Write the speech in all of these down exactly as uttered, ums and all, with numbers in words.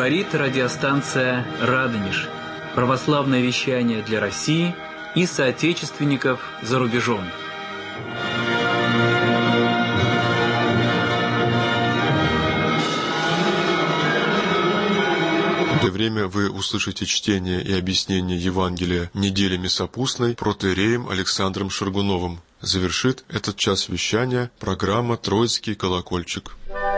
Говорит радиостанция «Радонеж». Православное вещание для России и соотечественников за рубежом. В это время вы услышите чтение и объяснение Евангелия недели Мясопустной протоиереем Александром Шаргуновым. Завершит этот час вещания программа «Троицкий колокольчик».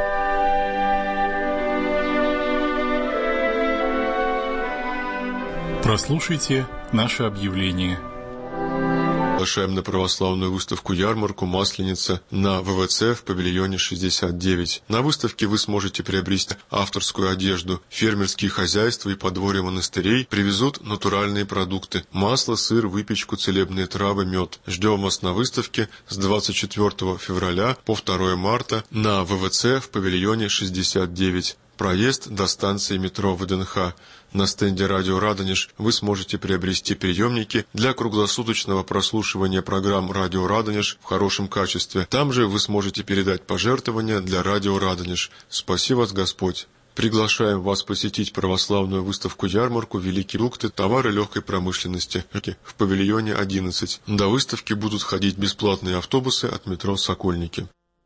Прослушайте наше объявление. Приглашаем на православную выставку-ярмарку «Масленица» на вэ вэ цэ в павильоне шестьдесят девять. На выставке вы сможете приобрести авторскую одежду. Фермерские хозяйства и подворья монастырей привезут натуральные продукты: масло, сыр, выпечку, целебные травы, мед. Ждем вас на выставке с двадцать четвёртого февраля по второе марта на вэ вэ цэ в павильоне шестьдесят девять. Проезд до станции метро вэ дэ эн ха. На стенде «Радио Радонеж» вы сможете приобрести приемники для круглосуточного прослушивания программ «Радио Радонеж» в хорошем качестве. Там же вы сможете передать пожертвования для «Радио Радонеж». Спаси вас Господь! Приглашаем вас посетить православную выставку-ярмарку «Великие фрукты, товары легкой промышленности» в павильоне одиннадцать. До выставки будут ходить бесплатные автобусы от метро «Сокольники».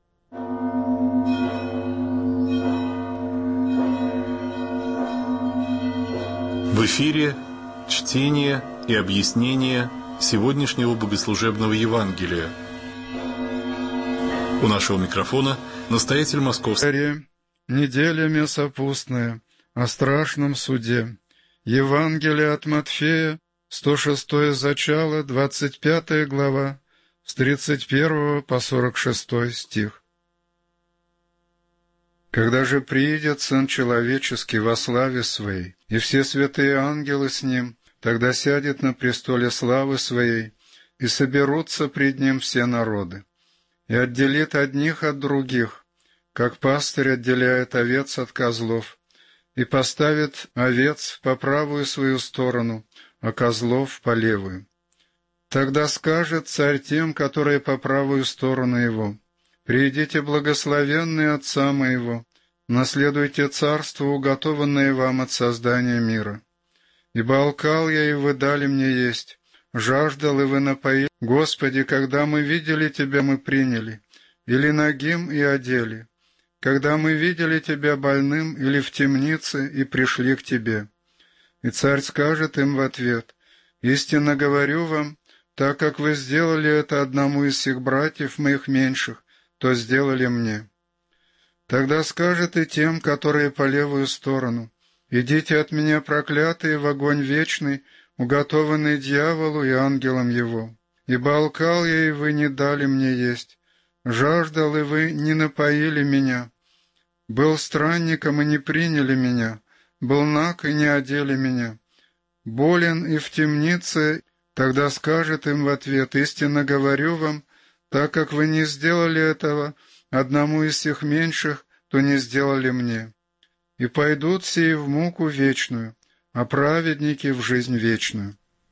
В эфире чтение и объяснение сегодняшнего богослужебного Евангелия. У нашего микрофона настоятель Московской. Неделя Мясопустная о страшном суде. Евангелие от Матфея, сто шестое зачало, двадцать пятая глава, с тридцать первого по сорок шестой стих. Когда же приидет Сын Человеческий во славе Своей, и все святые ангелы с Ним, тогда сядет на престоле славы Своей, и соберутся пред Ним все народы, и отделит одних от других, как пастырь отделяет овец от козлов, и поставит овец по правую свою сторону, а козлов по левую. Тогда скажет Царь тем, которые по правую сторону Его: «Приидите, благословенные Отца Моего, наследуйте царство, уготованное вам от создания мира. Ибо алкал я, и вы дали мне есть, жаждал, и вы напоили. Господи, когда мы видели Тебя, мы приняли, или нагим, и одели. Когда мы видели Тебя больным или в темнице, и пришли к Тебе». И Царь скажет им в ответ: «Истинно говорю вам, так как вы сделали это одному из сих братьев моих меньших, то сделали мне». Тогда скажет и тем, которые по левую сторону: «Идите от меня, проклятые, в огонь вечный, уготованный дьяволу и ангелам его. Ибо алкал я, и вы не дали мне есть, жаждал, и вы не напоили меня, был странником, и не приняли меня, был наг, и не одели меня, болен и в темнице». Тогда скажет им в ответ: «Истинно говорю вам, так как вы не сделали этого одному из сих меньших, то не сделали мне. И пойдут сии в муку вечную, а праведники в жизнь вечную».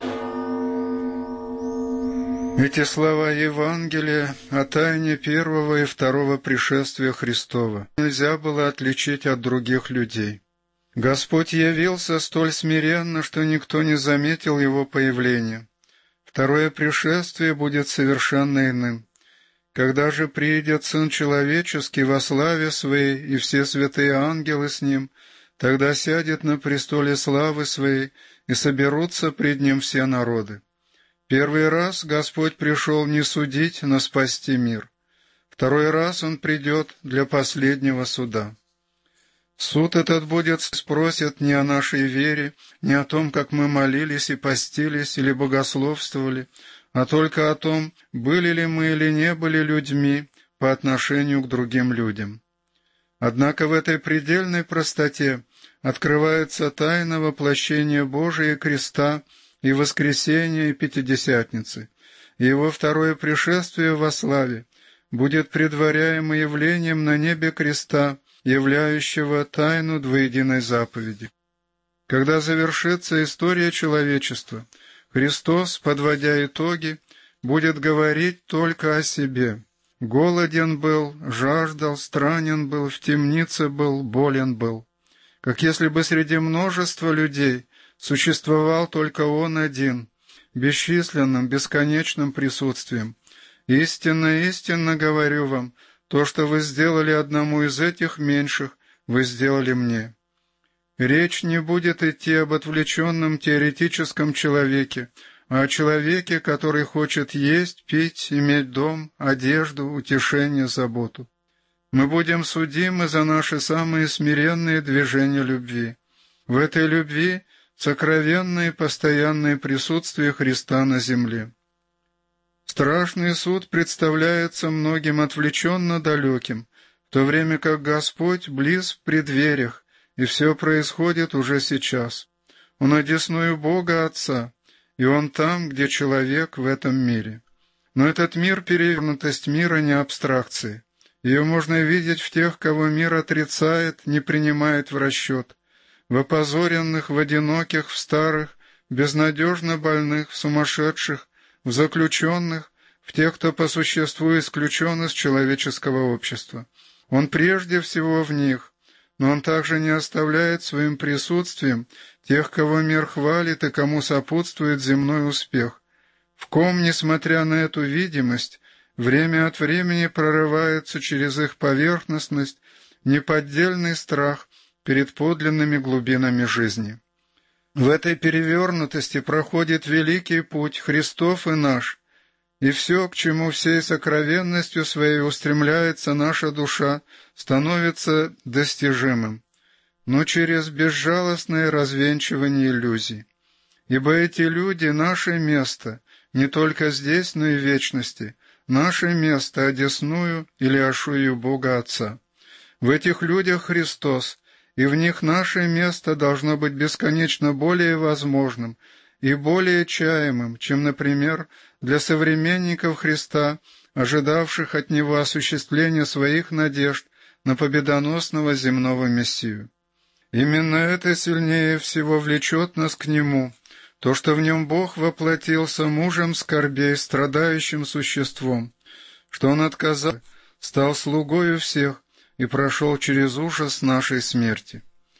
Эти слова Евангелия о тайне первого и второго пришествия Христова нельзя было отличить от других людей. Господь явился столь смиренно, что никто не заметил Его появления. Второе пришествие будет совершенно иным. Когда же приидет Сын Человеческий во славе Своей, и все святые ангелы с Ним, тогда сядет на престоле славы Своей, и соберутся пред Ним все народы. Первый раз Господь пришел не судить, но спасти мир. Второй раз Он придет для последнего суда. Суд этот будет спросит не о нашей вере, не о том, как мы молились и постились или богословствовали, а только о том, были ли мы или не были людьми по отношению к другим людям. Однако в этой предельной простоте открывается тайна воплощения Божия креста и воскресения и Пятидесятницы, и Его второе пришествие во славе будет предваряемо явлением на небе креста, являющего тайну двуединой заповеди. Когда завершится история человечества, Христос, подводя итоги, будет говорить только о себе. Голоден был, жаждал, странен был, в темнице был, болен был. как если бы среди множества людей существовал только Он один, бесчисленным, бесконечным присутствием. Истинно, истинно говорю вам, то, что вы сделали одному из этих меньших, вы сделали мне. Речь не будет идти об отвлеченном теоретическом человеке, а о человеке, который хочет есть, пить, иметь дом, одежду, утешение, заботу. Мы будем судимы за наши самые смиренные движения любви. В этой любви сокровенное и постоянное присутствие Христа на земле. Страшный суд представляется многим отвлеченно далеким, в то время как Господь близ в преддвериях, и все происходит уже сейчас. Он одесную Бога Отца, и Он там, где человек в этом мире. Но этот мир — перевернутость мира, не абстракции. Ее можно видеть в тех, кого мир отрицает, не принимает в расчет, в опозоренных, в одиноких, в старых, безнадежно больных, в сумасшедших, в заключенных, в тех, кто по существу исключен из человеческого общества. Он прежде всего в них, но Он также не оставляет своим присутствием тех, кого мир хвалит и кому сопутствует земной успех, в ком, несмотря на эту видимость, время от времени прорывается через их поверхностность неподдельный страх перед подлинными глубинами жизни. В этой перевернутости проходит великий путь Христов и наш, и все, к чему всей сокровенностью своей устремляется наша душа, становится достижимым, но через безжалостное развенчивание иллюзий. Ибо эти люди — наше место, не только здесь, но и в вечности, наше место одесную или ошую Бога Отца. В этих людях Христос, и в них наше место должно быть бесконечно более возможным и более чаемым, чем, например, для современников Христа, ожидавших от Него осуществления своих надежд на победоносного земного Мессию. Именно это сильнее всего влечет нас к Нему, то, что в Нем Бог воплотился мужем скорбей, страдающим существом, что Он отказал, стал слугою всех и прошел через ужас нашей смерти.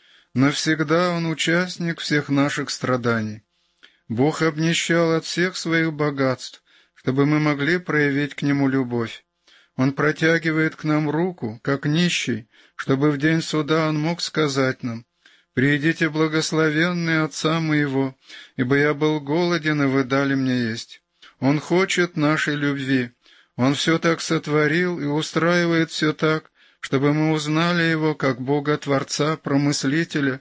Навсегда Он участник всех наших страданий. Бог обнищал от всех своих богатств, чтобы мы могли проявить к Нему любовь. Он протягивает к нам руку, как нищий, чтобы в день суда Он мог сказать нам: «Приидите, благословенные Отца моего, ибо я был голоден, и вы дали мне есть». Он хочет нашей любви. Он все так сотворил и устраивает все так, чтобы мы узнали Его как Бога-Творца, Промыслителя,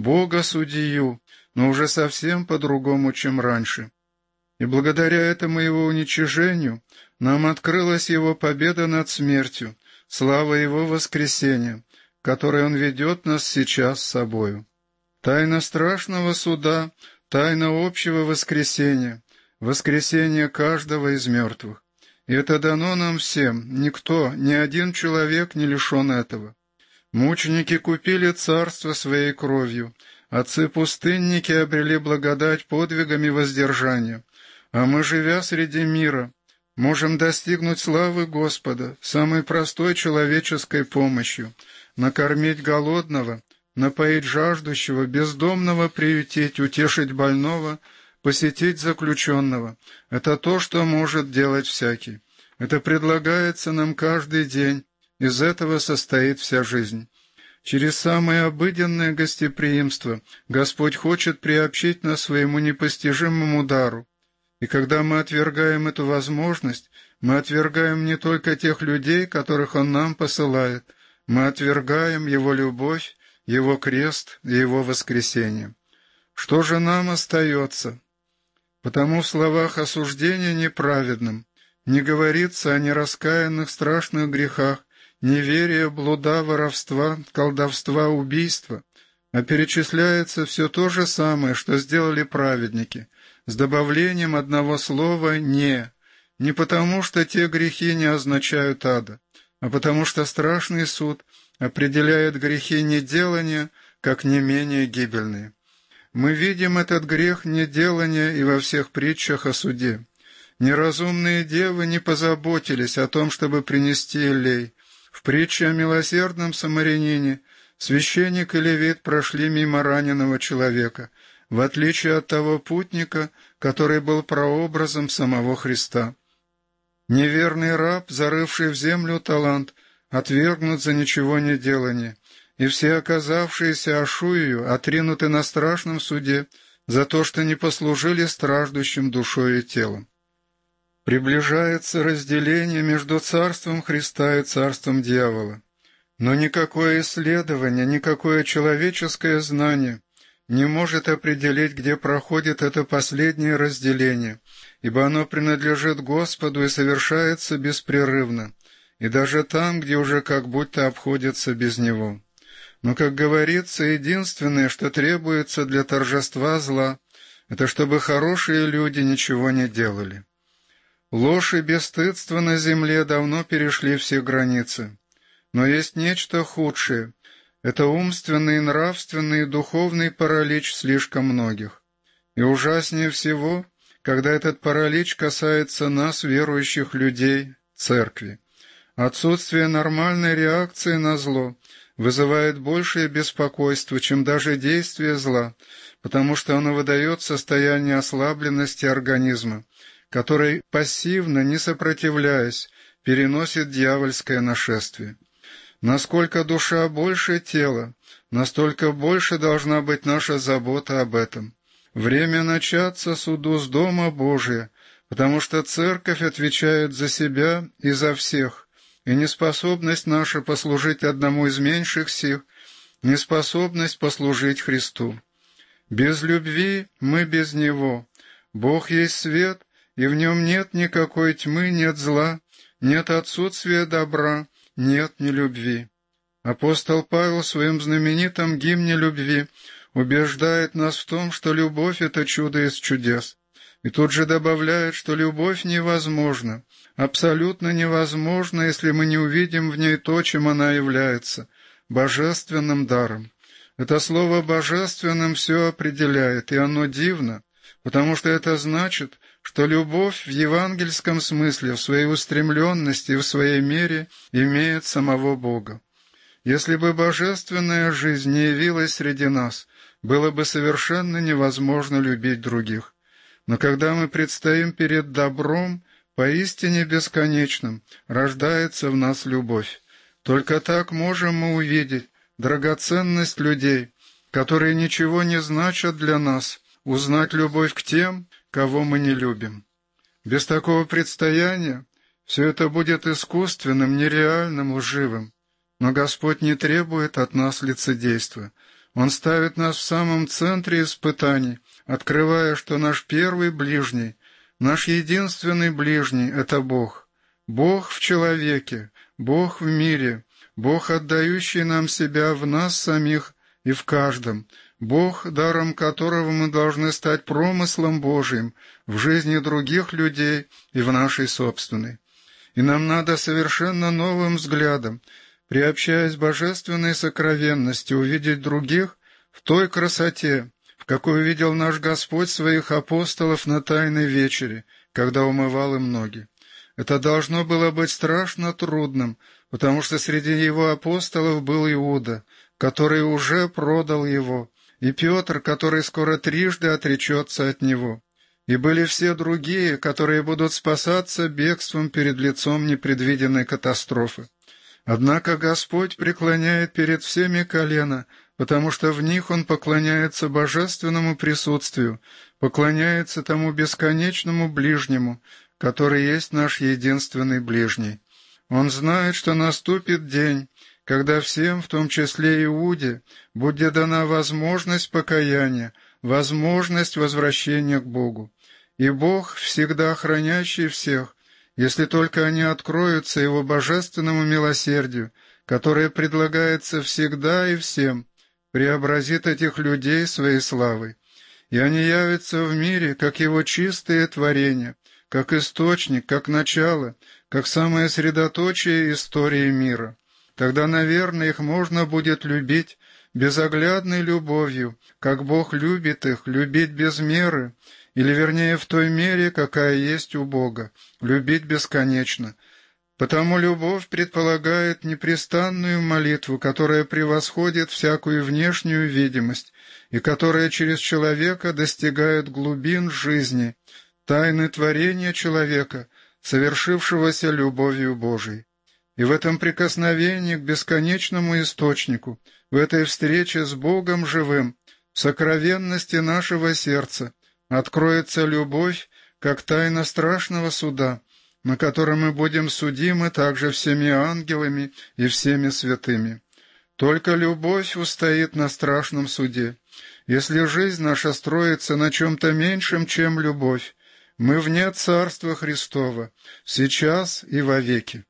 Бога-Судью, но уже совсем по-другому, чем раньше. И благодаря этому Его уничижению нам открылась Его победа над смертью, слава Его воскресения, к которой Он ведет нас сейчас с собою. Тайна страшного суда, тайна общего воскресения, воскресение каждого из мертвых. И это дано нам всем, никто, ни один человек не лишен этого. Мученики купили царство своей кровью, отцы-пустынники обрели благодать подвигами воздержания, а мы, живя среди мира, можем достигнуть славы Господа самой простой человеческой помощью, накормить голодного, напоить жаждущего, бездомного приютить, утешить больного, посетить заключенного. Это то, что может делать всякий. Это предлагается нам каждый день, из этого состоит вся жизнь. Через самое обыденное гостеприимство Господь хочет приобщить нас своему непостижимому дару. И когда мы отвергаем эту возможность, мы отвергаем не только тех людей, которых Он нам посылает, мы отвергаем Его любовь, Его крест и Его воскресение. Что же нам остается? Потому в словах осуждения неправедным не говорится о нераскаянных страшных грехах, неверия, блуда, воровства, колдовства, убийства, а перечисляется все то же самое, что сделали праведники, с добавлением одного слова «не», не потому что те грехи не означают ада, а потому что страшный суд определяет грехи неделания как не менее гибельные. Мы видим этот грех неделания и во всех притчах о суде. Неразумные девы не позаботились о том, чтобы принести елей. В притче о милосердном самарянине Священник и левит прошли мимо раненого человека, в отличие от того путника, который был прообразом самого Христа. Неверный раб, зарывший в землю талант, отвергнут за ничего не делание, и все оказавшиеся Ашуию отринуты на страшном суде за то, что не послужили страждущим душой и телом. Приближается разделение между царством Христа и царством дьявола, но никакое исследование, никакое человеческое знание не может определить, где проходит это последнее разделение, ибо оно принадлежит Господу и совершается беспрерывно, и даже там, где уже как будто обходится без Него. Но, как говорится, единственное, что требуется для торжества зла, это чтобы хорошие люди ничего не делали. Ложь и бесстыдство на земле давно перешли все границы. Но есть нечто худшее — это умственный, нравственный и духовный паралич слишком многих. И ужаснее всего, когда этот паралич касается нас, верующих людей, церкви. Отсутствие нормальной реакции на зло вызывает большее беспокойство, чем даже действие зла, потому что оно выдает состояние ослабленности организма, который, пассивно, не сопротивляясь, переносит дьявольское нашествие. Насколько душа больше тела, настолько больше должна быть наша забота об этом. Время начаться суду с Дома Божия, потому что Церковь отвечает за себя и за всех, и неспособность наша послужить одному из меньших сих, неспособность послужить Христу. Без любви мы без Него. Бог есть свет, и в Нем нет никакой тьмы, нет зла, нет отсутствия добра, нет нелюбви. Апостол Павел в своем знаменитом гимне любви убеждает нас в том, что любовь — это чудо из чудес. И тут же добавляет, что любовь невозможна, абсолютно невозможна, если мы не увидим в ней то, чем она является — божественным даром. Это слово «божественным» все определяет, и оно дивно, потому что это значит, что любовь в евангельском смысле, в своей устремленности и в своей мере имеет самого Бога. Если бы божественная жизнь не явилась среди нас, было бы совершенно невозможно любить других. Но когда мы предстоим перед добром, поистине бесконечным, рождается в нас любовь. Только так можем мы увидеть драгоценность людей, которые ничего не значат для нас, узнать любовь к тем, кого мы не любим. Без такого предстояния все это будет искусственным, нереальным, лживым. Но Господь не требует от нас лицедейства. Он ставит нас в самом центре испытаний, открывая, что наш первый ближний, наш единственный ближний — это Бог. Бог в человеке, Бог в мире, Бог, отдающий нам себя в нас самих и в каждом, Бог, даром которого мы должны стать промыслом Божиим в жизни других людей и в нашей собственной. И нам надо совершенно новым взглядом, приобщаясь к божественной сокровенности, увидеть других в той красоте, в какой увидел наш Господь своих апостолов на Тайной вечере, когда умывал им ноги. Это должно было быть страшно трудным, потому что среди его апостолов был Иуда, который уже продал его, и Петр, который скоро трижды отречется от него. И были все другие, которые будут спасаться бегством перед лицом непредвиденной катастрофы. Однако Господь преклоняет перед всеми колено, потому что в них Он поклоняется божественному присутствию, поклоняется тому бесконечному ближнему, который есть наш единственный ближний. Он знает, что наступит день, когда всем, в том числе Иуде, будет дана возможность покаяния, возможность возвращения к Богу. И Бог, всегда хранящий всех, если только они откроются Его божественному милосердию, которое предлагается всегда и всем, преобразит этих людей своей славой. И они явятся в мире, как Его чистые творения, как источник, как начало, как самое средоточие истории мира. Тогда, наверное, их можно будет любить безоглядной любовью, как Бог любит их, любить без меры, или, вернее, в той мере, какая есть у Бога, любить бесконечно. Потому любовь предполагает непрестанную молитву, которая превосходит всякую внешнюю видимость и которая через человека достигает глубин жизни, тайны творения человека, совершившегося любовью Божией. И в этом прикосновении к бесконечному источнику, в этой встрече с Богом живым, в сокровенности нашего сердца откроется любовь, как тайна страшного суда, на котором мы будем судимы также всеми ангелами и всеми святыми. Только любовь устоит на страшном суде. Если жизнь наша строится на чем-то меньшем, чем любовь, мы вне Царства Христова, сейчас и вовеки.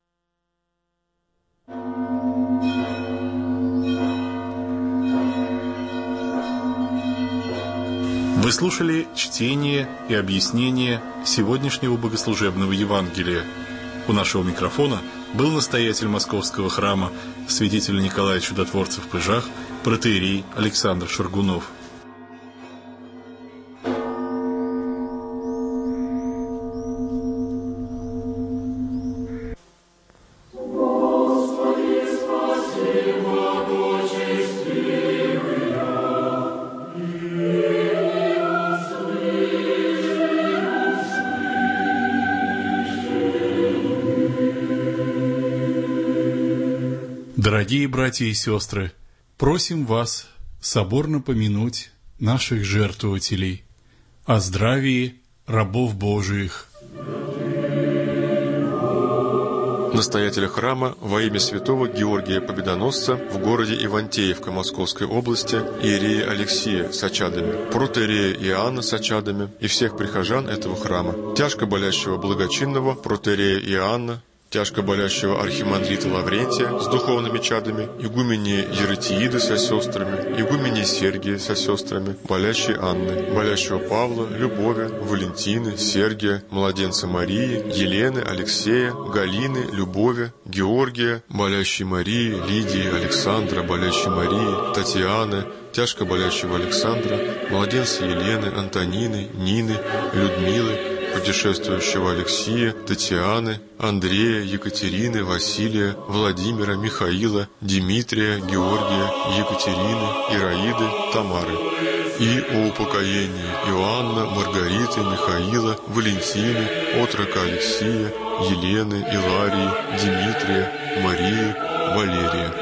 Вы слушали чтение и объяснение сегодняшнего богослужебного Евангелия. У нашего микрофона был настоятель Московского храма, святитель Николай Чудотворцев в Пыжах, протоиерей Александр Шаргунов. Дорогие братья и сестры, просим вас соборно помянуть наших жертвователей, о здравии рабов Божиих. Настоятеля храма во имя святого Георгия Победоносца в городе Ивантеевка Московской области, иерея Алексия с очадами, протоиерея Иоанна с очадами и всех прихожан этого храма, тяжко болящего благочинного протоиерея Иоанна, тяжко болящего архимандрита Лаврентия с духовными чадами, игумени Еретииды со сестрами, игумени Сергия со сестрами, болящей Анны, болящего Павла, Любови, Валентины, Сергия, младенца Марии, Елены, Алексея, Галины, Любови, Георгия, болящей Марии, Лидии, Александра, болящей Марии, Татьяны, тяжко болящего Александра, младенца Елены, Антонины, Нины, Людмилы, путешествующего Алексия, Татьяны, Андрея, Екатерины, Василия, Владимира, Михаила, Дмитрия, Георгия, Екатерины, Ираиды, Тамары. И о упокоении Иоанна, Маргариты, Михаила, Валентины, отрока Алексия, Елены, Иларии, Дмитрия, Марии, Валерия.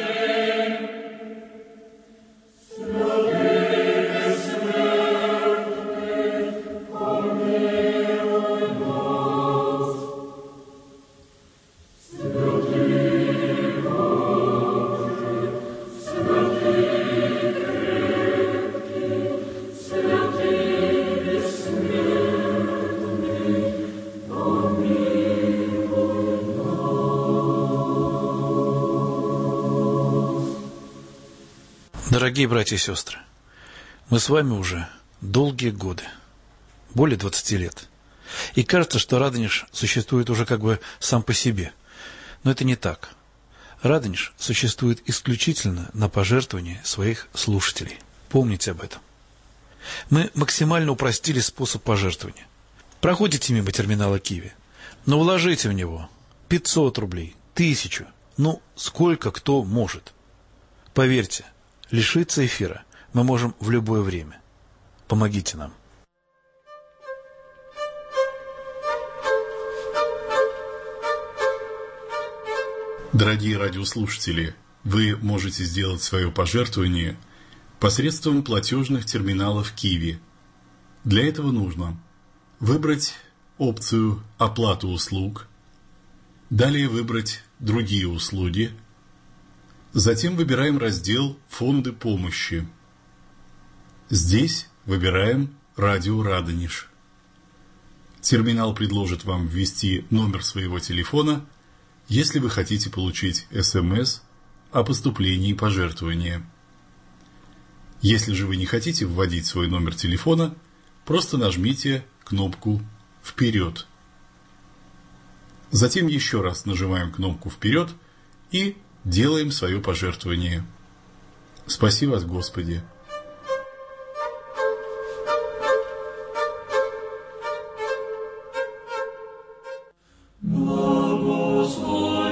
Дорогие братья и сестры, мы с вами уже долгие годы, более двадцати лет. И кажется, что Радонеж существует уже как бы сам по себе. Но это не так. Радонеж существует исключительно на пожертвование своих слушателей. Помните об этом. Мы максимально упростили способ пожертвования. Проходите мимо терминала Киви, но вложите в него пятьсот рублей, тысячу, ну, сколько кто может. Поверьте, лишиться эфира мы можем в любое время. Помогите нам. Дорогие радиослушатели, вы можете сделать свое пожертвование посредством платежных терминалов Киви. Для этого нужно выбрать опцию «Оплата услуг», далее выбрать «Другие услуги», затем выбираем раздел «Фонды помощи». Здесь выбираем «Радио Радонеж». Терминал предложит вам ввести номер своего телефона, если вы хотите получить СМС о поступлении пожертвования. Если же вы не хотите вводить свой номер телефона, просто нажмите кнопку «Вперед». Затем еще раз нажимаем кнопку «Вперед» и делаем свое пожертвование. Спаси вас, Господи! Благослови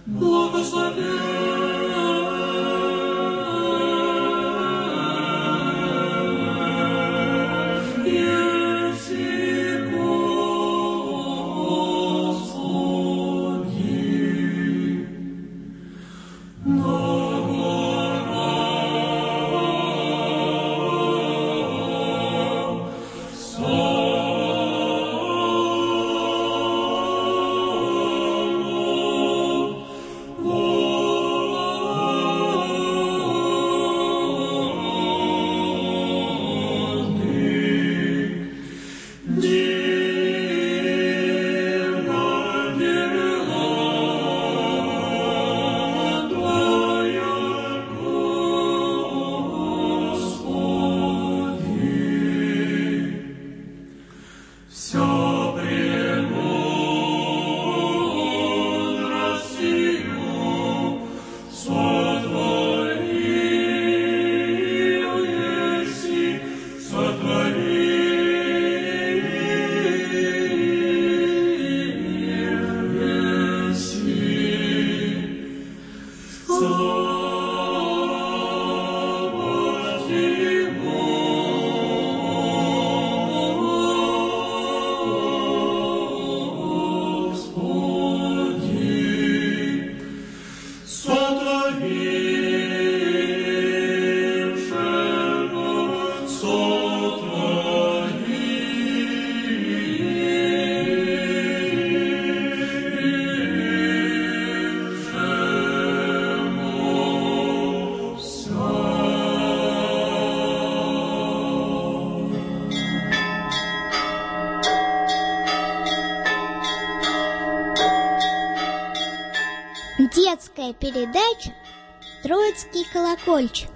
Детская передача «Троицкий колокольчик».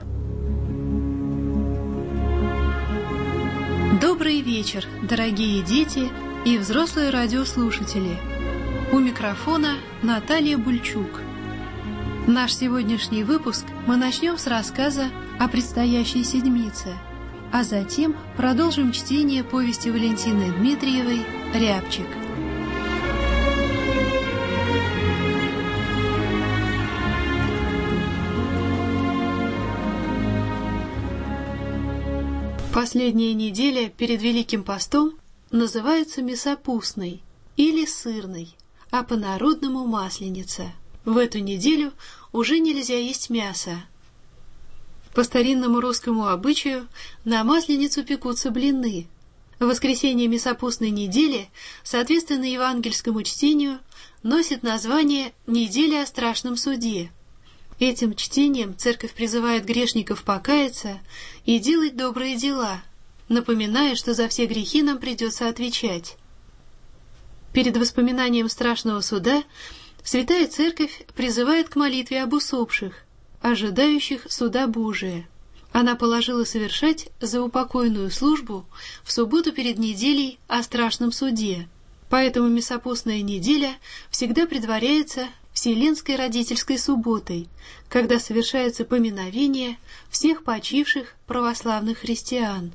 Добрый вечер, дорогие дети и взрослые радиослушатели. У микрофона Наталья Бульчук. Наш сегодняшний выпуск мы начнем с рассказа о предстоящей седмице, а затем продолжим чтение повести Валентины Дмитриевой «Рябчик». Последняя неделя перед Великим постом называется Мясопустной или Сырной, а по-народному Масленица. В эту неделю уже нельзя есть мясо. По старинному русскому обычаю на Масленицу пекутся блины. В воскресенье Мясопустной недели, соответственно евангельскому чтению, носит название «Неделя о страшном суде». Этим чтением церковь призывает грешников покаяться и делать добрые дела, напоминая, что за все грехи нам придется отвечать. Перед воспоминанием страшного суда Святая Церковь призывает к молитве об усопших, ожидающих суда Божия. Она положила совершать заупокойную службу в субботу перед неделей о страшном суде, поэтому Мясопустная неделя всегда предваряется Вселенской родительской субботой, когда совершается поминовение всех почивших православных христиан.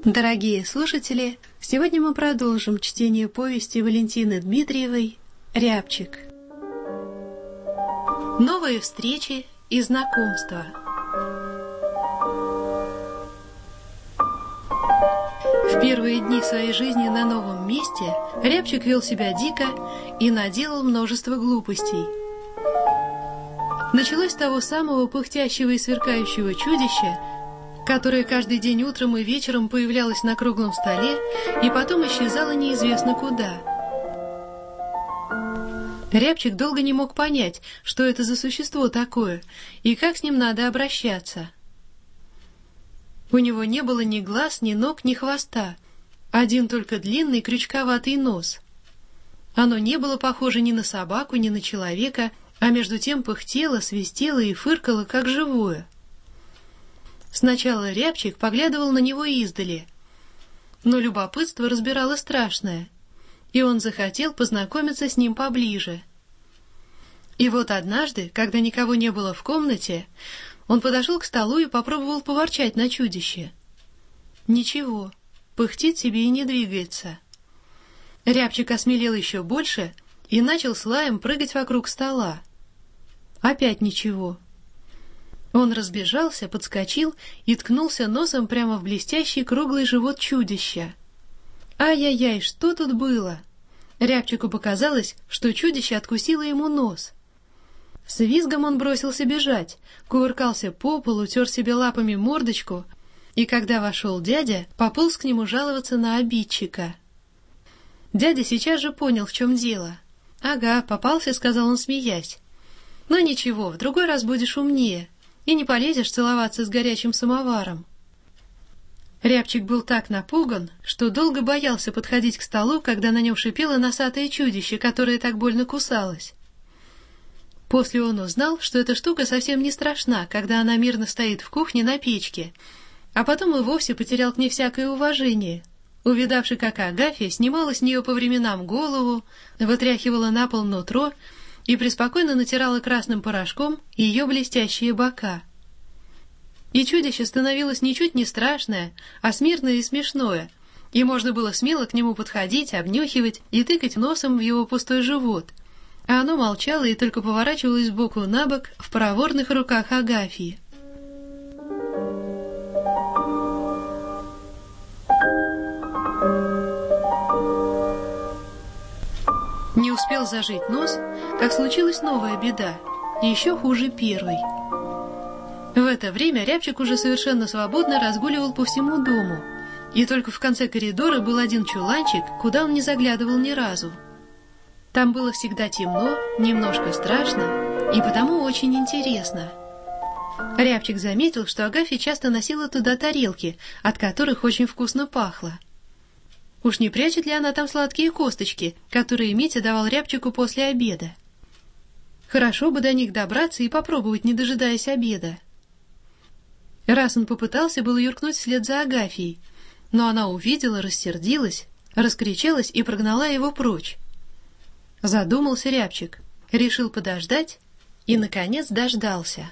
Дорогие слушатели, сегодня мы продолжим чтение повести Валентины Дмитриевой «Рябчик». Новые встречи и знакомства. В первые дни своей жизни на новом месте Рябчик вел себя дико и наделал множество глупостей. Началось с того самого пыхтящего и сверкающего чудища, которое каждый день утром и вечером появлялось на круглом столе и потом исчезало неизвестно куда. Рябчик долго не мог понять, что это за существо такое и как с ним надо обращаться. У него не было ни глаз, ни ног, ни хвоста, один только длинный крючковатый нос. Оно не было похоже ни на собаку, ни на человека, а между тем пыхтело, свистело и фыркало, как живое. Сначала Рябчик поглядывал на него издали, но любопытство разбирало страшное, и он захотел познакомиться с ним поближе. И вот однажды, когда никого не было в комнате, он подошел к столу и попробовал поворчать на чудище. Ничего, пыхтит себе и не двигается. Рябчик осмелел еще больше и начал с лаем прыгать вокруг стола. Опять ничего. Он разбежался, подскочил и ткнулся носом прямо в блестящий круглый живот чудища. Ай-яй-яй, что тут было? Рябчику показалось, что чудище откусило ему нос. С визгом он бросился бежать, кувыркался по полу, тер себе лапами мордочку, и когда вошел дядя, пополз к нему жаловаться на обидчика. Дядя сейчас же понял, в чем дело. «Ага, попался», — сказал он, смеясь. «Ну ничего, в другой раз будешь умнее и не полезешь целоваться с горячим самоваром». Рябчик был так напуган, что долго боялся подходить к столу, когда на нем шипело носатое чудище, которое так больно кусалось. После он узнал, что эта штука совсем не страшна, когда она мирно стоит в кухне на печке, а потом и вовсе потерял к ней всякое уважение, увидавши, как Агафья снимала с нее по временам голову, вытряхивала на пол нутро и преспокойно натирала красным порошком ее блестящие бока. И чудище становилось ничуть не страшное, а смирное и смешное, и можно было смело к нему подходить, обнюхивать и тыкать носом в его пустой живот, а оно молчало и только поворачивалось сбоку на бок в проворных руках Агафьи. Не успел зажить нос, как случилась новая беда, еще хуже первой. В это время Рябчик уже совершенно свободно разгуливал по всему дому, и только в конце коридора был один чуланчик, куда он не заглядывал ни разу. Там было всегда темно, немножко страшно и потому очень интересно. Рябчик заметил, что Агафья часто носила туда тарелки, от которых очень вкусно пахло. Уж не прячет ли она там сладкие косточки, которые Митя давал Рябчику после обеда? Хорошо бы до них добраться и попробовать, не дожидаясь обеда. Раз он попытался было юркнуть вслед за Агафьей, но она увидела, рассердилась, раскричалась и прогнала его прочь. Задумался Рябчик, решил подождать и, наконец, дождался.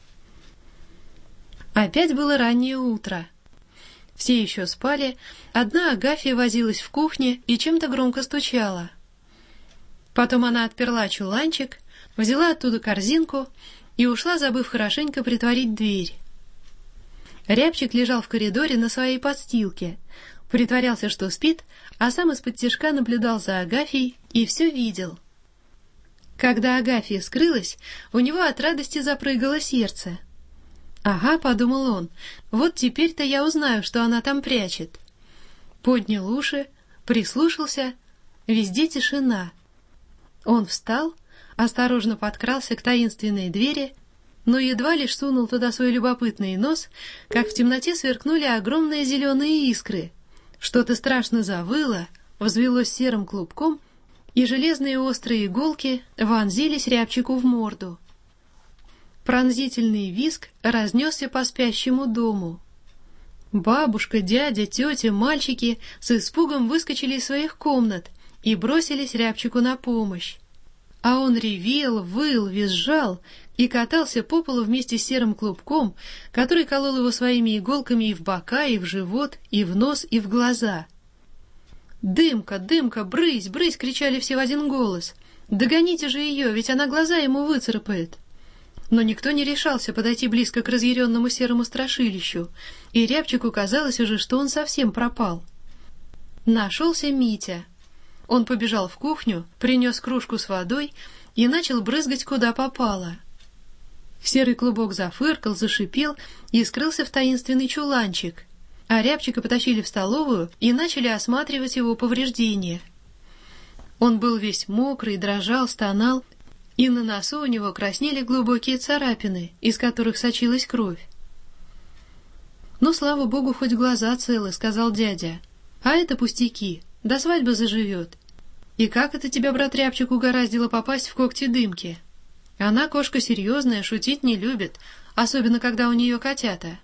Опять было раннее утро. Все еще спали, одна Агафья возилась в кухне и чем-то громко стучала. Потом она отперла чуланчик, взяла оттуда корзинку и ушла, забыв хорошенько притворить дверь. Рябчик лежал в коридоре на своей подстилке, притворялся, что спит, а сам из-под тишка наблюдал за Агафьей и все видел. Когда Агафья скрылась, у него от радости запрыгало сердце. «Ага», — подумал он, — «вот теперь-то я узнаю, что она там прячет». Поднял уши, прислушался, везде тишина. Он встал, осторожно подкрался к таинственной двери, но едва лишь сунул туда свой любопытный нос, как в темноте сверкнули огромные зеленые искры. Что-то страшно завыло, взвелось серым клубком, и железные острые иголки вонзились Рябчику в морду. Пронзительный визг разнесся по спящему дому. Бабушка, дядя, тетя, мальчики с испугом выскочили из своих комнат и бросились Рябчику на помощь. а он ревел, выл, визжал и катался по полу вместе с серым клубком, который колол его своими иголками и в бока, и в живот, и в нос, и в глаза. «Дымка, Дымка, брысь, брысь!» — кричали все в один голос. «Догоните же ее, ведь она глаза ему выцарапает!» Но никто не решался подойти близко к разъяренному серому страшилищу, и Рябчику казалось уже, что он совсем пропал. Нашелся Митя. Он побежал в кухню, принес кружку с водой и начал брызгать куда попало. Серый клубок зафыркал, зашипел и скрылся в таинственный чуланчик, а Рябчика потащили в столовую и начали осматривать его повреждения. Он был весь мокрый, дрожал, стонал, и на носу у него краснели глубокие царапины, из которых сочилась кровь. «Ну, слава богу, хоть глаза целы», — сказал дядя. «А это пустяки, до свадьбы заживет. И как это тебя, брат Рябчик, угораздило попасть в когти Дымки? Она кошка серьезная, шутить не любит, особенно когда у нее котята».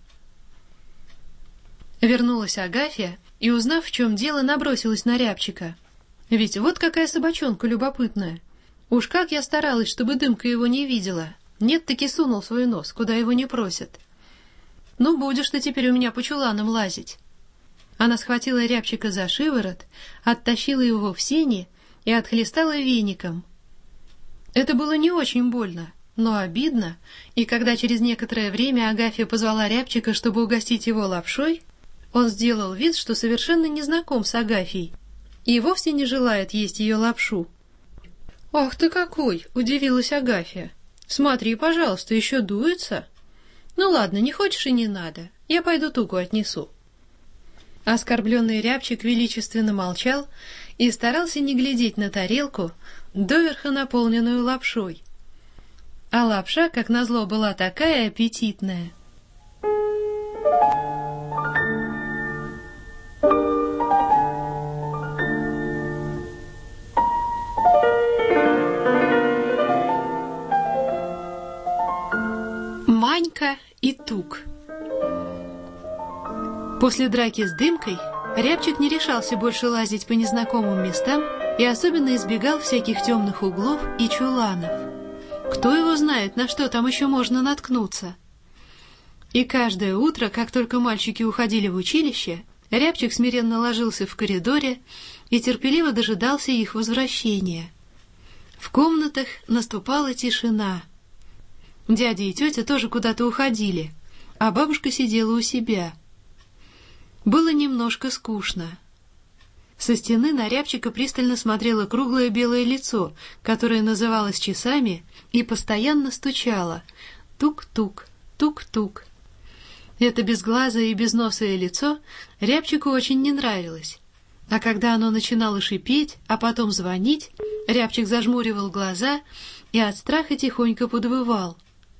Вернулась Агафья и, узнав, в чем дело, набросилась на Рябчика. Ведь вот какая собачонка любопытная. Уж как я старалась, чтобы Дымка его не видела. Нет-таки сунул свой нос, куда его не просят. «Ну, будешь ты теперь у меня по чуланам лазить». Она схватила Рябчика за шиворот, оттащила его в сени и отхлестала веником. Это было не очень больно, но обидно, и когда через некоторое время Агафья позвала Рябчика, чтобы угостить его лапшой, он сделал вид, что совершенно не знаком с Агафьей и вовсе не желает есть ее лапшу. «Ах ты какой!» — удивилась Агафья. «Смотри, пожалуйста, еще дуется. Ну ладно, не хочешь и не надо, я пойду туку отнесу». Оскорбленный Рябчик величественно молчал и старался не глядеть на тарелку, доверха наполненную лапшой. А лапша, как назло, была такая аппетитная. Манька и Тук. После драки с Дымкой Рябчик не решался больше лазить по незнакомым местам и особенно избегал всяких темных углов и чуланов. Кто его знает, на что там еще можно наткнуться? И каждое утро, как только мальчики уходили в училище, Рябчик смиренно ложился в коридоре и терпеливо дожидался их возвращения. В комнатах наступала тишина. Дядя и тетя тоже куда-то уходили, а бабушка сидела у себя. Было немножко скучно. Со стены на Рябчика пристально смотрело круглое белое лицо, которое называлось часами и постоянно стучало. Тук-тук, тук-тук. Это безглазое и безносое лицо Рябчику очень не нравилось. А когда оно начинало шипеть, а потом звонить, Рябчик зажмуривал глаза и от страха тихонько подвывал.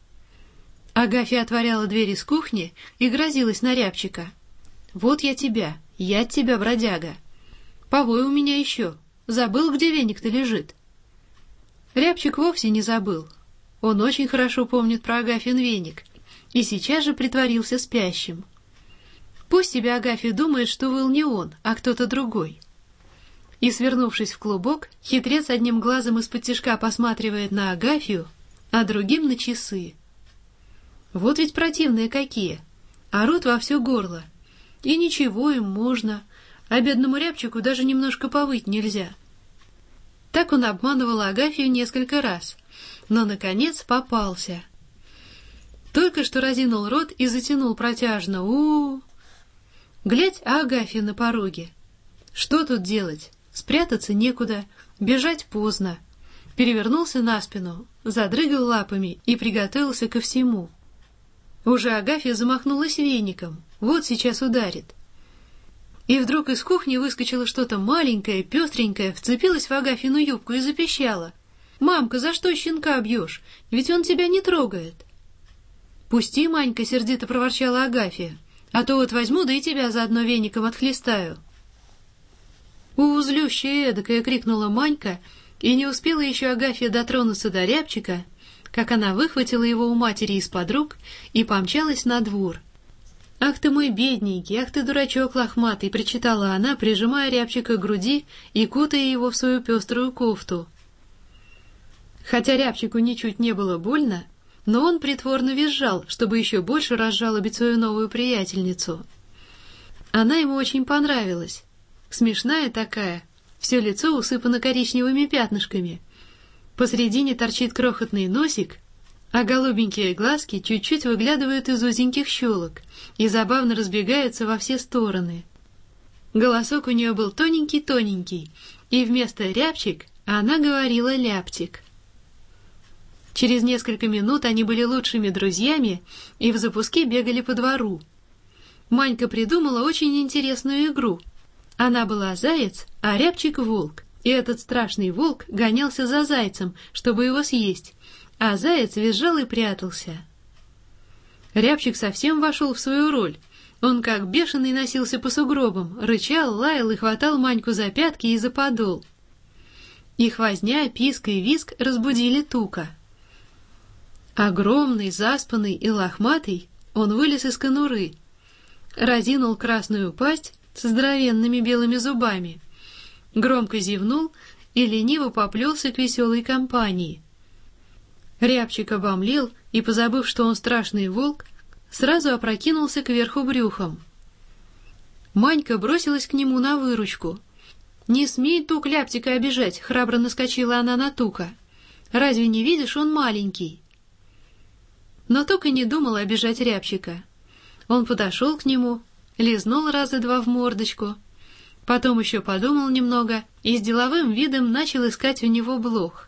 Агафья отворяла дверь из кухни и грозилась на Рябчика. «Вот я тебя, я тебя, бродяга. Повой у меня еще. Забыл, где веник-то лежит?» Рябчик вовсе не забыл. Он очень хорошо помнит про Агафьин веник и сейчас же притворился спящим. Пусть себе Агафья думает, что выл не он, а кто-то другой. И, свернувшись в клубок, хитрец одним глазом из-под тишка посматривает на Агафью, а другим на часы. Вот ведь противные какие. Орут во все горло. И ничего, им можно, а бедному Рябчику даже немножко повыть нельзя. Так он обманывал Агафью несколько раз, но, наконец, попался. Только что разинул рот и затянул протяжно «у-у-у». Глядь, а Агафья на пороге. Что тут делать? Спрятаться некуда, бежать поздно. Перевернулся на спину, задрыгал лапами и приготовился ко всему. Уже Агафья замахнулась веником, вот сейчас ударит. И вдруг из кухни выскочило что-то маленькое, пестренькое, вцепилось в Агафьину юбку и запищало. «Мамка, за что щенка бьешь? Ведь он тебя не трогает». «Пусти, Манька», — сердито проворчала Агафья, «а то вот возьму, да и тебя заодно веником отхлестаю». «У, злющая эдакая!» — крикнула Манька, и не успела еще Агафья дотронуться до Рябчика, как она выхватила его у матери из-под рук и помчалась на двор. «Ах ты мой бедненький, ах ты дурачок лохматый!» — причитала она, прижимая Рябчика к груди и кутая его в свою пеструю кофту. Хотя Рябчику ничуть не было больно, но он притворно визжал, чтобы еще больше разжалобить свою новую приятельницу. Она ему очень понравилась. Смешная такая, все лицо усыпано коричневыми пятнышками. Посредине торчит крохотный носик, а голубенькие глазки чуть-чуть выглядывают из узеньких щелок и забавно разбегаются во все стороны. Голосок у нее был тоненький-тоненький, и вместо «рябчик» она говорила «ляптик». Через несколько минут они были лучшими друзьями и в запуске бегали по двору. Манька придумала очень интересную игру. Она была заяц, а Рябчик — волк, и этот страшный волк гонялся за зайцем, чтобы его съесть, а заяц визжал и прятался. Рябчик совсем вошел в свою роль. Он как бешеный носился по сугробам, рычал, лаял и хватал Маньку за пятки и за подол. Их возня, писк и визг разбудили Тука. Огромный, заспанный и лохматый, он вылез из конуры, разинул красную пасть со здоровенными белыми зубами, громко зевнул и лениво поплелся к веселой компании. Рябчик обомлел и, позабыв, что он страшный волк, сразу опрокинулся кверху брюхом. Манька бросилась к нему на выручку. «Не смей, Тук, Ляптика обижать!» — храбро наскочила она на Тука. «Разве не видишь, он маленький?» Но Тук и не думал обижать Рябчика. Он подошел к нему, лизнул раза два в мордочку, потом еще подумал немного и с деловым видом начал искать у него блох.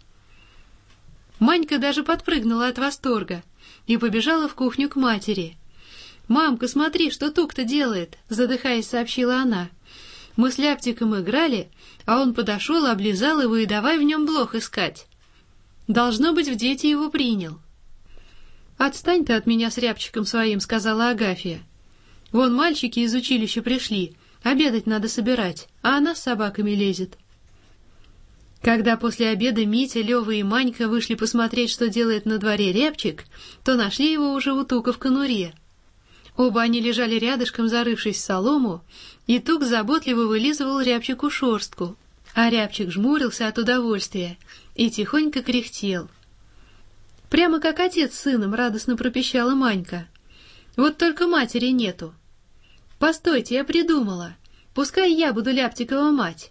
Манька даже подпрыгнула от восторга и побежала в кухню к матери. «Мамка, смотри, что Тук-то делает!» — задыхаясь, сообщила она. «Мы с Ляптиком играли, а он подошел, облизал его и давай в нем блох искать. Должно быть, в дети его принял». «Отстань ты от меня с Рябчиком своим», — сказала Агафья. «Вон мальчики из училища пришли, обедать надо собирать, а она с собаками лезет». Когда после обеда Митя, Лева и Манька вышли посмотреть, что делает на дворе Рябчик, то нашли его уже у Тука в конуре. Оба они лежали рядышком, зарывшись в солому, и Тук заботливо вылизывал Рябчику шерстку, а Рябчик жмурился от удовольствия и тихонько кряхтел. «Прямо как отец с сыном», — радостно пропищала Манька. «Вот только матери нету». «Постойте, я придумала. Пускай я буду Ляптикова мать».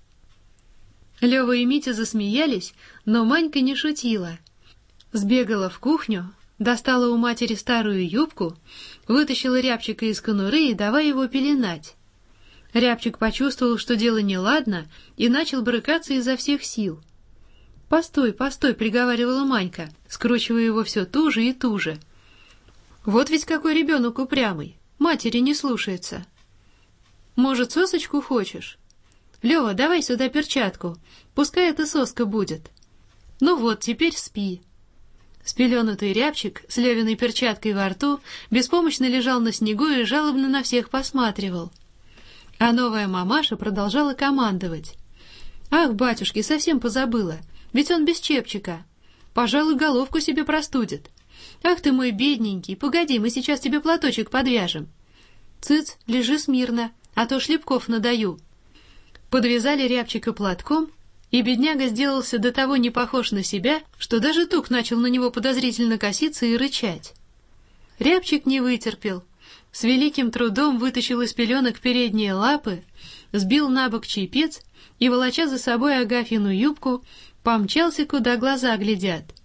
Лева и Митя засмеялись, но Манька не шутила. Сбегала в кухню, достала у матери старую юбку, вытащила Рябчика из конуры и давай его пеленать. Рябчик почувствовал, что дело неладно, и начал брыкаться изо всех сил. «Постой, постой», — приговаривала Манька, скручивая его все туже и туже. «Вот ведь какой ребенок упрямый, матери не слушается». «Может, сосочку хочешь? Лева, давай сюда перчатку, пускай эта соска будет. Ну вот, теперь спи». Спеленутый Рябчик с Левиной перчаткой во рту беспомощно лежал на снегу и жалобно на всех посматривал. А новая мамаша продолжала командовать. «Ах, батюшки, совсем позабыла, ведь он без чепчика. Пожалуй, головку себе простудит. Ах ты мой бедненький, погоди, мы сейчас тебе платочек подвяжем. Цыц, лежи смирно, а то шлепков надаю». Подвязали Рябчика платком, и бедняга сделался до того не похож на себя, что даже Тук начал на него подозрительно коситься и рычать. Рябчик не вытерпел, с великим трудом вытащил из пеленок передние лапы, сбил на бок чепец и, волоча за собой Агафьину юбку, помчался, куда глаза глядят.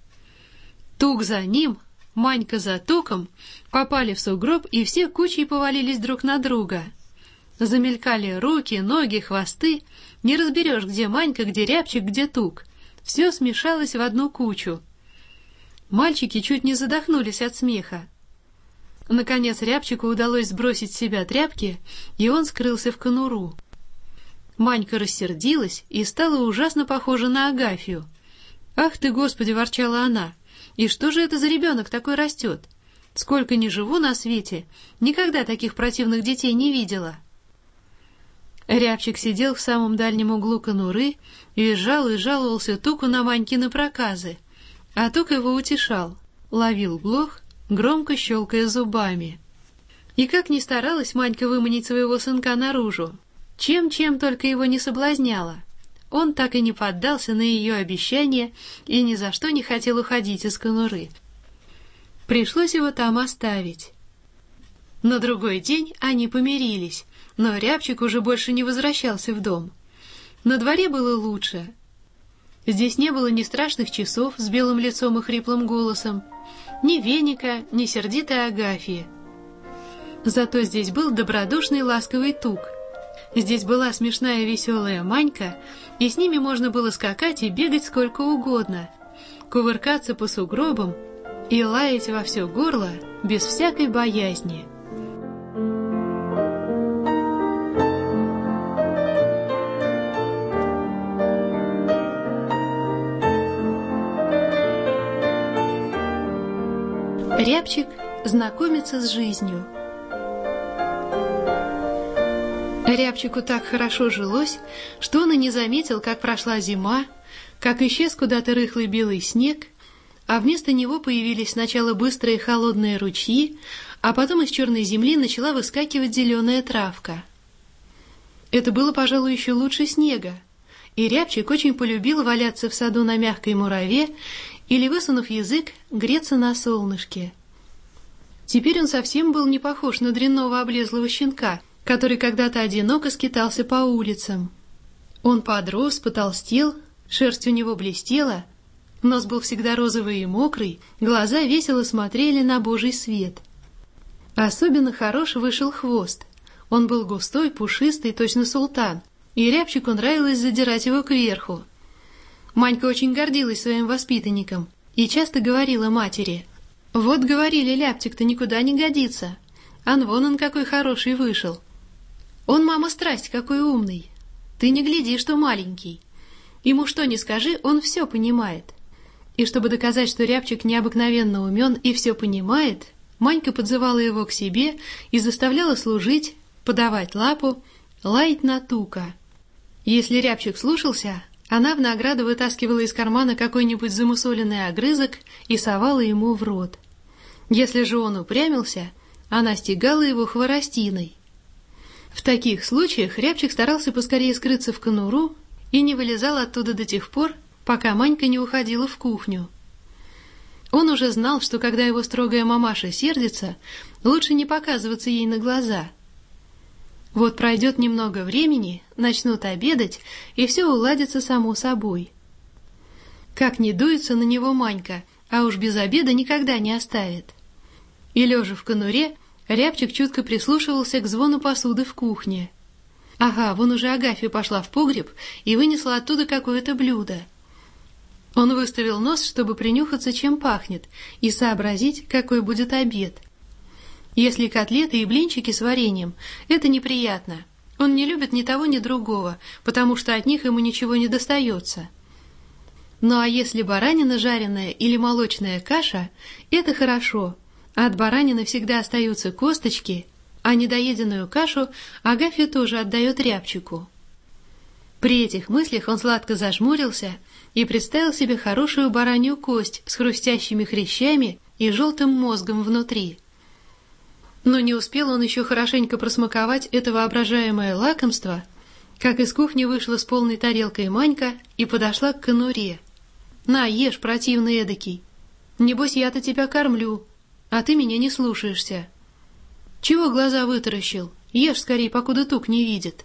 Тук за ним, Манька за Туком, попали в сугроб и все кучей повалились друг на друга. Замелькали руки, ноги, хвосты, не разберешь, где Манька, где Рябчик, где Тук. Все смешалось в одну кучу. Мальчики чуть не задохнулись от смеха. Наконец Рябчику удалось сбросить с себя тряпки, и он скрылся в конуру. Манька рассердилась и стала ужасно похожа на Агафью. «Ах ты, Господи!» — ворчала она. «И что же это за ребенок такой растет? Сколько ни живу на свете, никогда таких противных детей не видела». Рябчик сидел в самом дальнем углу конуры, визжал и жаловался Туку на Манькины проказы, а Тук его утешал, ловил блох, громко щелкая зубами. И как ни старалась Манька выманить своего сынка наружу, чем-чем только его не соблазняла. он так и не поддался на ее обещание и ни за что не хотел уходить из конуры. Пришлось его там оставить. На другой день они помирились, но Рябчик уже больше не возвращался в дом. На дворе было лучше. Здесь не было ни страшных часов с белым лицом и хриплым голосом, ни веника, ни сердитой Агафьи. Зато здесь был добродушный ласковый Тук. Здесь была смешная веселая Манька, и с ними можно было скакать и бегать сколько угодно, кувыркаться по сугробам и лаять во все горло без всякой боязни. Рябчик знакомится с жизнью. Рябчику так хорошо жилось, что он и не заметил, как прошла зима, как исчез куда-то рыхлый белый снег, а вместо него появились сначала быстрые холодные ручьи, а потом из черной земли начала выскакивать зеленая травка. Это было, пожалуй, еще лучше снега, и Рябчик очень полюбил валяться в саду на мягкой мураве или, высунув язык, греться на солнышке. Теперь он совсем был не похож на дрянного облезлого щенка, который когда-то одиноко скитался по улицам. Он подрос, потолстел, шерсть у него блестела, нос был всегда розовый и мокрый, глаза весело смотрели на Божий свет. Особенно хорош вышел хвост. Он был густой, пушистый, точно султан, и Рябчику нравилось задирать его кверху. Манька очень гордилась своим воспитанником и часто говорила матери: «Вот, говорили, Ляптик-то никуда не годится, а вон он какой хороший вышел. Он, мама, страсть какой умный. Ты не гляди, что маленький. Ему что ни скажи, он все понимает». И чтобы доказать, что Рябчик необыкновенно умен и все понимает, Манька подзывала его к себе и заставляла служить, подавать лапу, лаять на Тука. Если Рябчик слушался, она в награду вытаскивала из кармана какой-нибудь замусоленный огрызок и совала ему в рот. Если же он упрямился, она стегала его хворостиной. В таких случаях Рябчик старался поскорее скрыться в конуру и не вылезал оттуда до тех пор, пока Манька не уходила в кухню. Он уже знал, что когда его строгая мамаша сердится, лучше не показываться ей на глаза. Вот пройдет немного времени, начнут обедать, и все уладится само собой. Как не дуется на него Манька, а уж без обеда никогда не оставит. И, лежа в конуре, Рябчик чутко прислушивался к звону посуды в кухне. Ага, вон уже Агафья пошла в погреб и вынесла оттуда какое-то блюдо. Он выставил нос, чтобы принюхаться, чем пахнет, и сообразить, какой будет обед. Если котлеты и блинчики с вареньем, это неприятно. Он не любит ни того, ни другого, потому что от них ему ничего не достается. Ну а если баранина жареная или молочная каша, это хорошо. От баранины всегда остаются косточки, а недоеденную кашу Агафья тоже отдает Рябчику. При этих мыслях он сладко зажмурился и представил себе хорошую баранью кость с хрустящими хрящами и желтым мозгом внутри. Но не успел он еще хорошенько просмаковать это воображаемое лакомство, как из кухни вышла с полной тарелкой Манька и подошла к конуре. «На, ешь, противный эдакий. Небось, я-то тебя кормлю, а ты меня не слушаешься. Чего глаза вытаращил? Ешь скорей, покуда Тук не видит».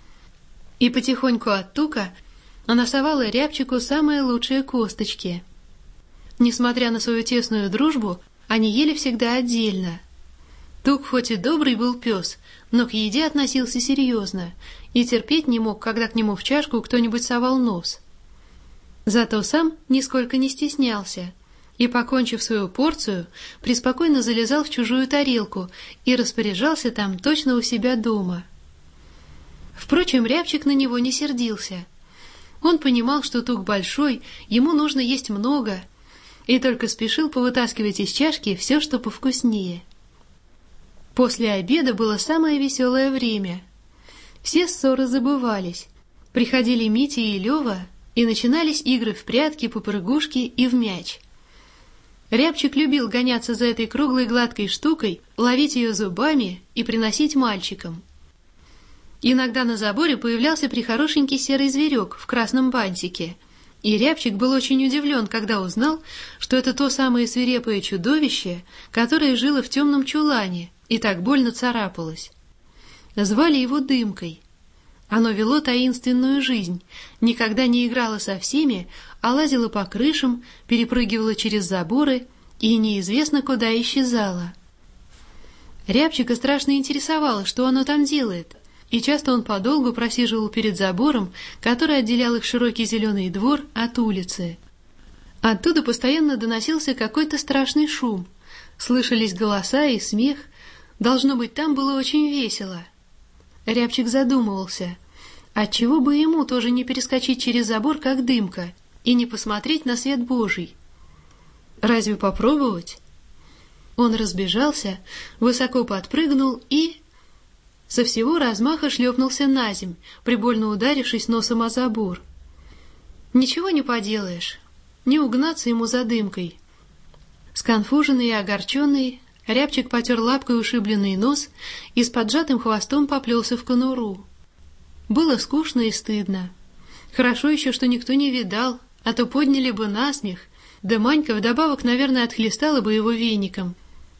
И потихоньку от Тука она совала Рябчику самые лучшие косточки. Несмотря на свою тесную дружбу, они ели всегда отдельно. Тук хоть и добрый был пес, но к еде относился серьезно и терпеть не мог, когда к нему в чашку кто-нибудь совал нос. Зато сам нисколько не стеснялся и, покончив свою порцию, преспокойно залезал в чужую тарелку и распоряжался там точно у себя дома. Впрочем, Рябчик на него не сердился. Он понимал, что Тук большой, ему нужно есть много, и только спешил повытаскивать из чашки все, что повкуснее. После обеда было самое веселое время. Все ссоры забывались. Приходили Митя и Лева, и начинались игры в прятки, попрыгушки и в мяч. Рябчик любил гоняться за этой круглой гладкой штукой, ловить ее зубами и приносить мальчикам. Иногда на заборе появлялся прихорошенький серый зверек в красном бантике, и Рябчик был очень удивлен, когда узнал, что это то самое свирепое чудовище, которое жило в темном чулане и так больно царапалось. Звали его Дымкой. Оно вело таинственную жизнь, никогда не играло со всеми, а лазило по крышам, перепрыгивало через заборы и неизвестно куда исчезало. Рябчика страшно интересовало, что оно там делает, и часто он подолгу просиживал перед забором, который отделял их широкий зеленый двор от улицы. Оттуда постоянно доносился какой-то страшный шум, слышались голоса и смех, должно быть, там было очень весело. Рябчик задумывался, отчего бы ему тоже не перескочить через забор, как Дымка, и не посмотреть на свет Божий. Разве попробовать? Он разбежался, высоко подпрыгнул и со всего размаха шлепнулся на земь, прибольно ударившись носом о забор. Ничего не поделаешь, не угнаться ему за Дымкой. Сконфуженный и огорченный, Рябчик потер лапкой ушибленный нос и с поджатым хвостом поплелся в конуру. Было скучно и стыдно. Хорошо еще, что никто не видал, а то подняли бы насмех, да Манька вдобавок, наверное, отхлестала бы его веником.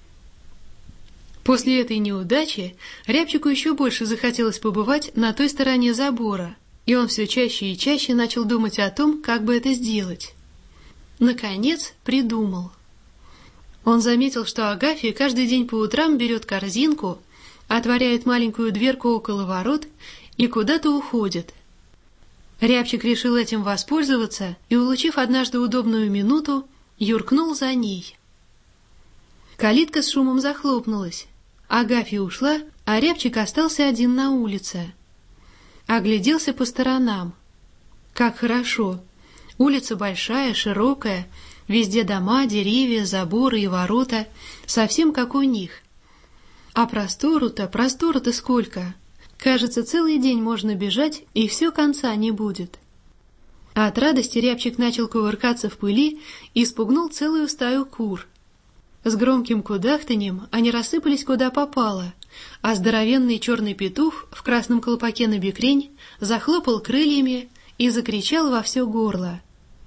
После этой неудачи Рябчику еще больше захотелось побывать на той стороне забора, и он все чаще и чаще начал думать о том, как бы это сделать. Наконец придумал. Он заметил, что Агафья каждый день по утрам берет корзинку, отворяет маленькую дверку около ворот и куда-то уходит. Рябчик решил этим воспользоваться и, улучив однажды удобную минуту, юркнул за ней. Калитка с шумом захлопнулась. Агафья ушла, а Рябчик остался один на улице. Огляделся по сторонам. Как хорошо! Улица большая, широкая, везде дома, деревья, заборы и ворота, совсем как у них. А простору-то, простору-то сколько! Кажется, целый день можно бежать, и все конца не будет. От радости Рябчик начал кувыркаться в пыли и спугнул целую стаю кур. С громким кудахтаньем они рассыпались куда попало, а здоровенный черный петух в красном колпаке на бекрень захлопал крыльями и закричал во все горло.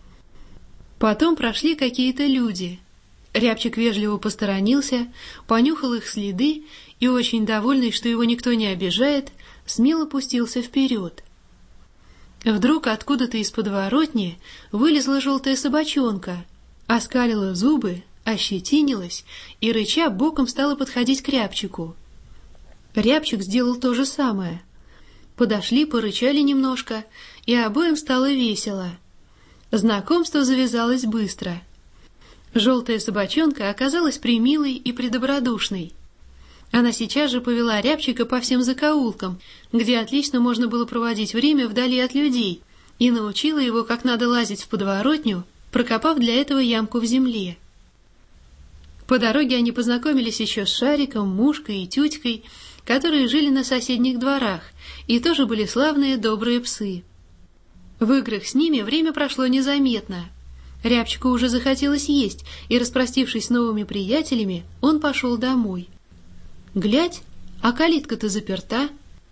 Потом прошли какие-то люди. Рябчик вежливо посторонился, понюхал их следы и, очень довольный, что его никто не обижает, смело пустился вперед. Вдруг откуда-то из подворотни вылезла желтая собачонка, оскалила зубы, ощетинилась и, рыча, боком стала подходить к Рябчику. Рябчик сделал то же самое. Подошли, порычали немножко, и обоим стало весело. Знакомство завязалось быстро. Желтая собачонка оказалась примилой и предобродушной. Она сейчас же повела Рябчика по всем закоулкам, где отлично можно было проводить время вдали от людей, и научила его, как надо лазить в подворотню, прокопав для этого ямку в земле. По дороге они познакомились еще с Шариком, Мушкой и Тютькой, которые жили на соседних дворах и тоже были славные добрые псы. В играх с ними время прошло незаметно. Рябчику уже захотелось есть, и, распростившись с новыми приятелями, он пошел домой. Глядь, а калитка-то заперта.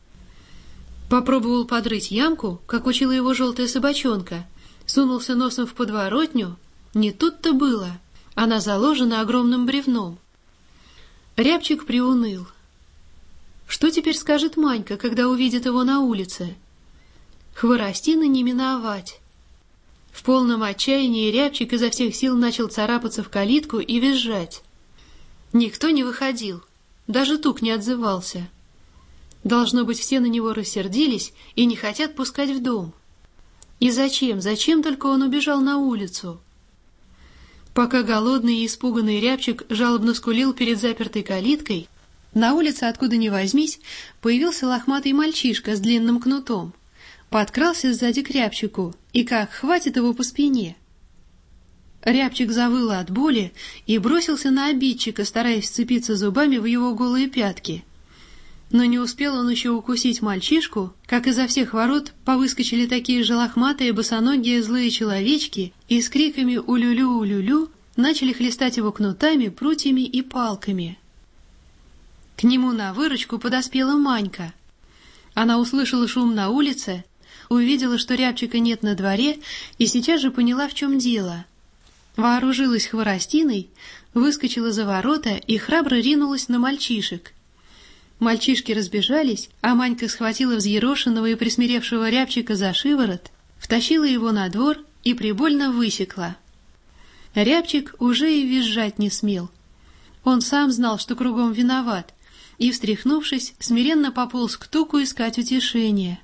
Попробовал подрыть ямку, как учила его желтая собачонка, сунулся носом в подворотню. Не тут-то было. Она заложена огромным бревном. Рябчик приуныл. Что теперь скажет Манька, когда увидит его на улице? Хворостины не миновать. В полном отчаянии Рябчик изо всех сил начал царапаться в калитку и визжать. Никто не выходил, даже тук не отзывался. Должно быть, все на него рассердились и не хотят пускать в дом. И зачем, зачем только он убежал на улицу? Пока голодный и испуганный Рябчик жалобно скулил перед запертой калиткой, на улице, откуда ни возьмись, появился лохматый мальчишка с длинным кнутом. Подкрался сзади к Рябчику и как хватит его по спине. Рябчик завыл от боли и бросился на обидчика, стараясь вцепиться зубами в его голые пятки. Но не успел он еще укусить мальчишку, как изо всех ворот повыскочили такие же лохматые, босоногие злые человечки и с криками «Улю-лю-улю-лю» начали хлестать его кнутами, прутьями и палками. К нему на выручку подоспела Манька. Она услышала шум на улице, увидела, что Рябчика нет на дворе, и сейчас же поняла, в чем дело. Вооружилась хворостиной, выскочила за ворота и храбро ринулась на мальчишек. Мальчишки разбежались, а Манька схватила взъерошенного и присмиревшего Рябчика за шиворот, втащила его на двор и прибольно высекла. Рябчик уже и визжать не смел. Он сам знал, что кругом виноват, и, встряхнувшись, смиренно пополз к туку искать утешения.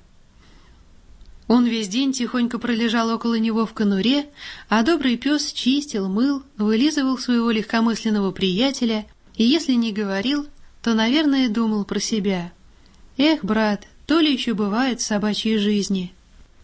Он весь день тихонько пролежал около него в конуре, а добрый пес чистил, мыл, вылизывал своего легкомысленного приятеля, и если не говорил, то, наверное, думал про себя. Эх, брат, то ли еще бывает в собачьей жизни.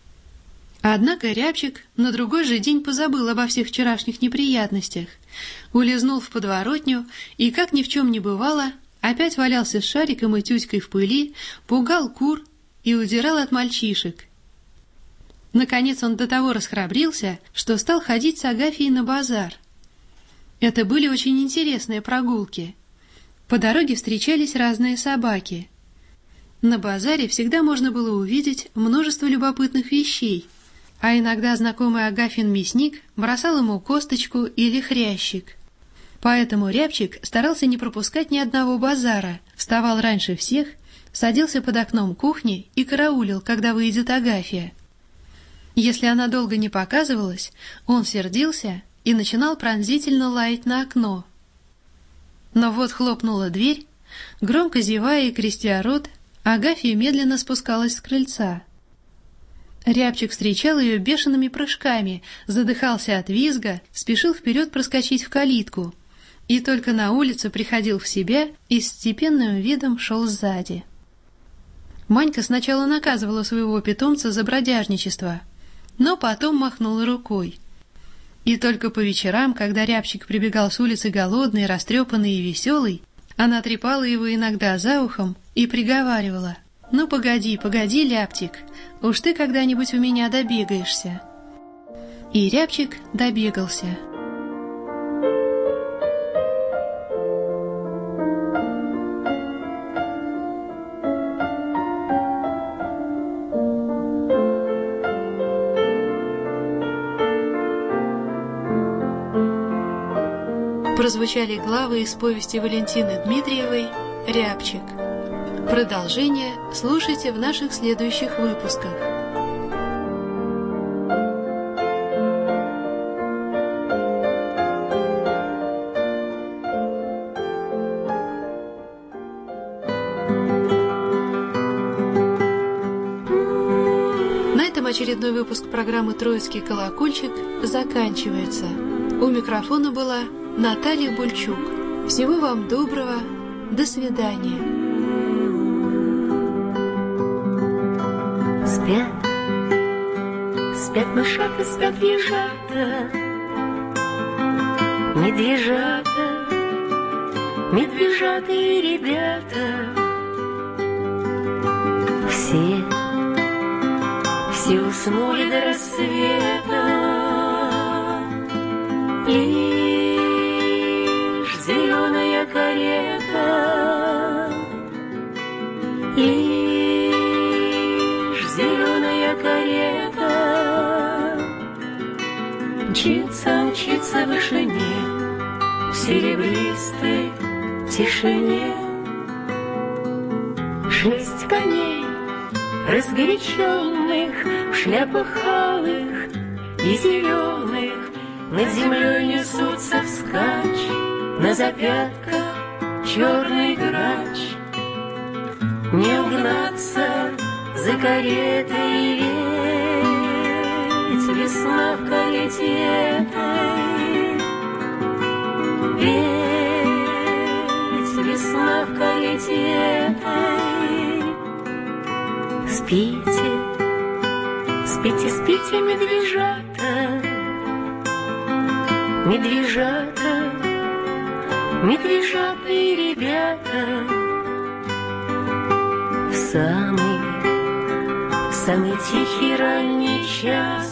Однако Рябчик на другой же день позабыл обо всех вчерашних неприятностях, улизнул в подворотню и, как ни в чем не бывало, опять валялся с шариком и тюськой в пыли, пугал кур и удирал от мальчишек. Наконец он до того расхрабрился, что стал ходить с Агафьей на базар. Это были очень интересные прогулки. По дороге встречались разные собаки. На базаре всегда можно было увидеть множество любопытных вещей, а иногда знакомый Агафьин мясник бросал ему косточку или хрящик. Поэтому Рябчик старался не пропускать ни одного базара, вставал раньше всех, садился под окном кухни и караулил, когда выйдет Агафья. Если она долго не показывалась, он сердился и начинал пронзительно лаять на окно. Но вот хлопнула дверь, громко зевая и крестя рот, Агафья медленно спускалась с крыльца. Рябчик встречал ее бешеными прыжками, задыхался от визга, спешил вперед проскочить в калитку, и только на улице приходил в себя и с степенным видом шел сзади. Манька сначала наказывала своего питомца за бродяжничество, но потом махнула рукой. И только по вечерам, когда Рябчик прибегал с улицы голодный, растрепанный и веселый, она трепала его иногда за ухом и приговаривала: «Ну, погоди, погоди, Ляптик, уж ты когда-нибудь у меня добегаешься». И Рябчик добегался. Прозвучали главы из повести Валентины Дмитриевой «Рябчик». Продолжение слушайте в наших следующих выпусках. На этом очередной выпуск программы «Троицкий колокольчик» заканчивается. У микрофона была Наталья Бульчук. Всего вам доброго. До свидания. Спят, спят мышата, спят ежата, медвежата, медвежата и ребята. Все, все уснули до рассвета. Лишь зеленая карета, лишь зеленая карета мчится, мчится в вышине, в серебристой тишине. Шесть коней, разгоряченных, в шляпах алых и зеленых, над землей несутся вскачь, на запятках черный грач. Не угнаться за каретой, ведь весна в карете этой, ведь весна в карете этой. Спите, спите, спите, медвежата, медвежата, медвежата и ребята. В самый, в самый тихий ранний час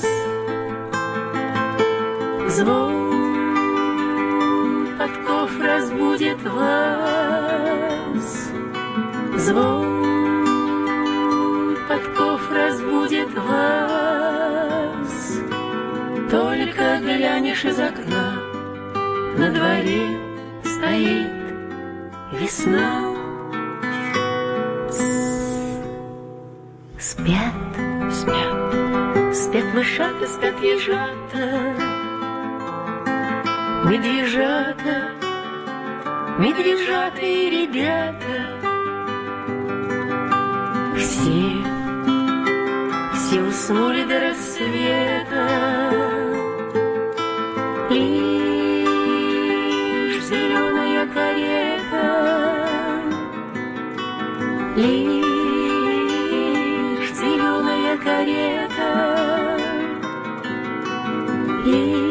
звон подков разбудит вас, звон смотришь из окна, на дворе стоит весна. Спят, спят, спят мышата, спят ежата, медвежата, медвежата и ребята. Все, все уснули до рассвета, лишь зеленая карета, лишь зеленая карета, лишь